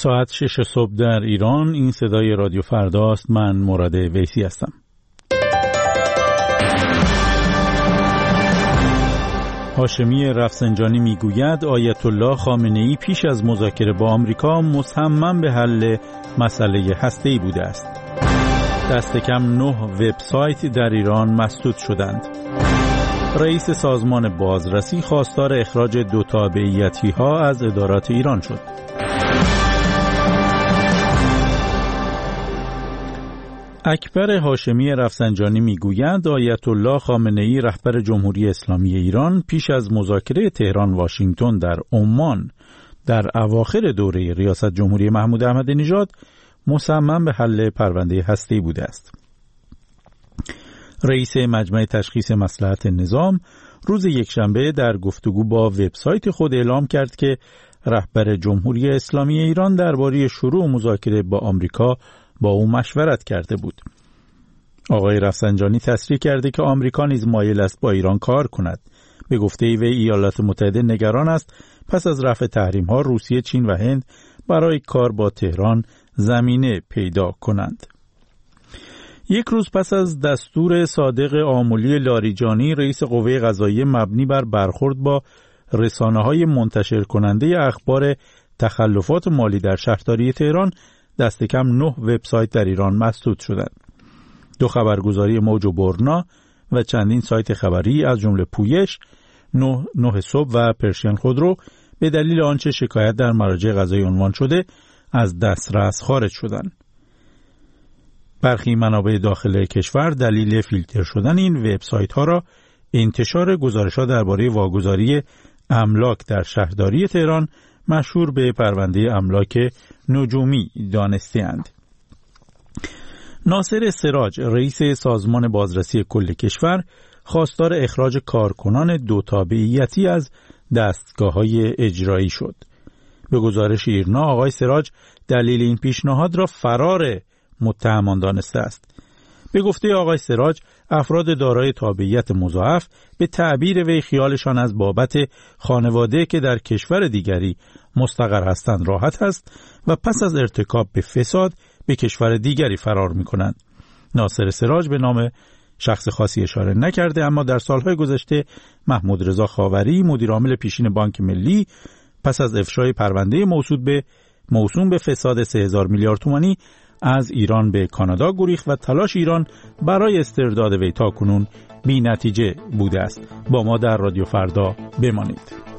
ساعت 6 صبح در ایران. این صدای رادیو فرداست. من مراد ویسی هستم. هاشمی رفسنجانی میگوید آیت الله خامنه‌ای پیش از مذاکره با آمریکا مصمم به حل مسئله هسته‌ای بوده است. دست کم 9 وبسایت در ایران مسدود شدند. رئیس سازمان بازرسی خواستار اخراج 2 تابعیتی‌ها از ادارات ایران شد. اکبر هاشمی رفسنجانی میگوید آیت الله خامنه‌ای رهبر جمهوری اسلامی ایران پیش از مذاکره تهران واشنگتن در عمان در اواخر دوره ریاست جمهوری محمود احمدی نژاد مصمم به حل پرونده هسته‌ای بوده است. رئیس مجمع تشخیص مصلحت نظام روز یکشنبه در گفتگو با وبسایت خود اعلام کرد که رهبر جمهوری اسلامی ایران درباره شروع مذاکره با آمریکا با او مشورت کرده بود. آقای رفسنجانی تصریح کرده که آمریکا نیز مایل است با ایران کار کند. به گفته وی ایالات متحده نگران است پس از رفع تحریم‌ها روسیه، چین و هند برای کار با تهران زمینه پیدا کنند. یک روز پس از دستور صادق آملی لاریجانی رئیس قوه قضاییه مبنی بر برخورد با رسانه‌های منتشر کننده اخبار تخلفات مالی در شهرداری تهران، دست کم 9 وبسایت در ایران مسدود شدند. 2 خبرگزاری موج و برنا و چندین سایت خبری از جمله پویش، 9 صبح و پرشین خودرو به دلیل آنچه شکایت در مراجع قضایی عنوان شده از دسترس خارج شدند. برخی منابع داخل کشور دلیل فیلتر شدن این وبسایت ها را انتشار گزارش‌ها درباره واگذاری املاک در شهرداری تهران مشهور به پرونده املاک نجومی دانسته‌اند. ناصر سراج رئیس سازمان بازرسی کل کشور خواستار اخراج کارکنان 2 تابعیتی از دستگاه‌های اجرایی شد. به گزارش ایرنا آقای سراج دلیل این پیشنهاد را فرار متهمان دانسته است. به گفته آقای سراج افراد دارای تابعیت مضاعف به تعبیر وی خیالشان از بابت خانواده که در کشور دیگری مستقر هستند راحت است و پس از ارتکاب به فساد به کشور دیگری فرار می کنند. ناصر سراج به نام شخص خاصی اشاره نکرده، اما در سالهای گذشته محمود رضا خاوری مدیرعامل پیشین بانک ملی پس از افشای پرونده موسوم به فساد 3000 میلیارد تومانی از ایران به کانادا گریخت و تلاش ایران برای استرداد وی تاکنون بی نتیجه بوده است. با ما در رادیو فردا بمانید.